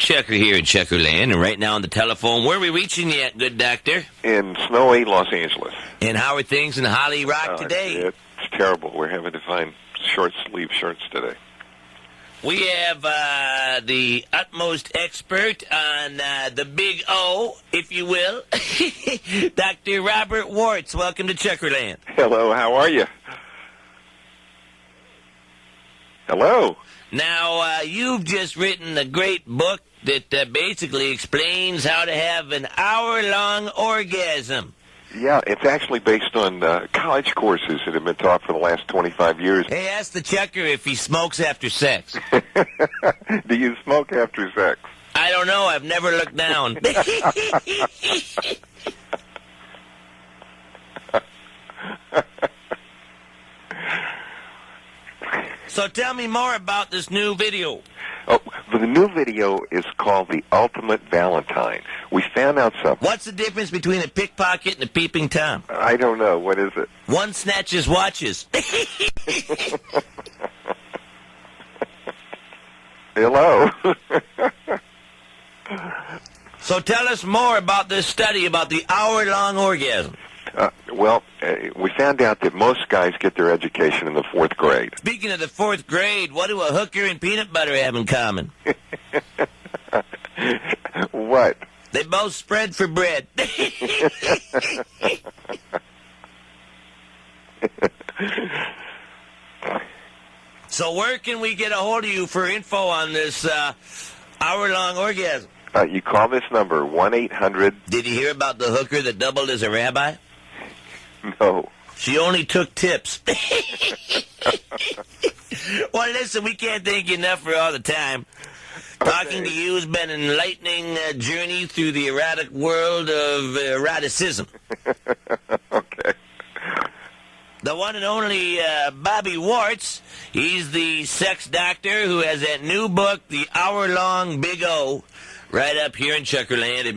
Checker here in Checkerland, and right now on the telephone, where are we reaching you at, good doctor? In snowy Los Angeles. And how are things in Holly Rock today? It's terrible. We're having to find short sleeve shirts today. We have the utmost expert on the big O, if you will, Dr. Robert Warts. Welcome to Checkerland. Hello, how are you? Hello. Now, you've just written a great book that basically explains how to have an hour-long orgasm. Yeah, it's actually based on college courses that have been taught for the last 25 years. Hey, ask the checker if he smokes after sex. Do you smoke after sex? I don't know. I've never looked down. So tell me more about this new video. Oh, the new video is called The Ultimate Valentine. We found out something. What's the difference between a pickpocket and a peeping Tom? I don't know. What is it? One snatches watches. Hello. So tell us more about this study about the hour-long orgasm. We found out that most guys get their education in the 4th grade. Speaking of the 4th grade, what do a hooker and peanut butter have in common? What? They both spread for bread. So where can we get a hold of you for info on this hour-long orgasm? You call this number, 1-800... Did you hear about the hooker that doubled as a rabbi? No. She only took tips. Well, listen, we can't thank you enough for all the time. Talking to you has been an enlightening journey through the erotic world of eroticism. Okay. The one and only Bobby Warts, he's the sex doctor who has that new book, The Hour-Long Big O, right up here in Checkerland.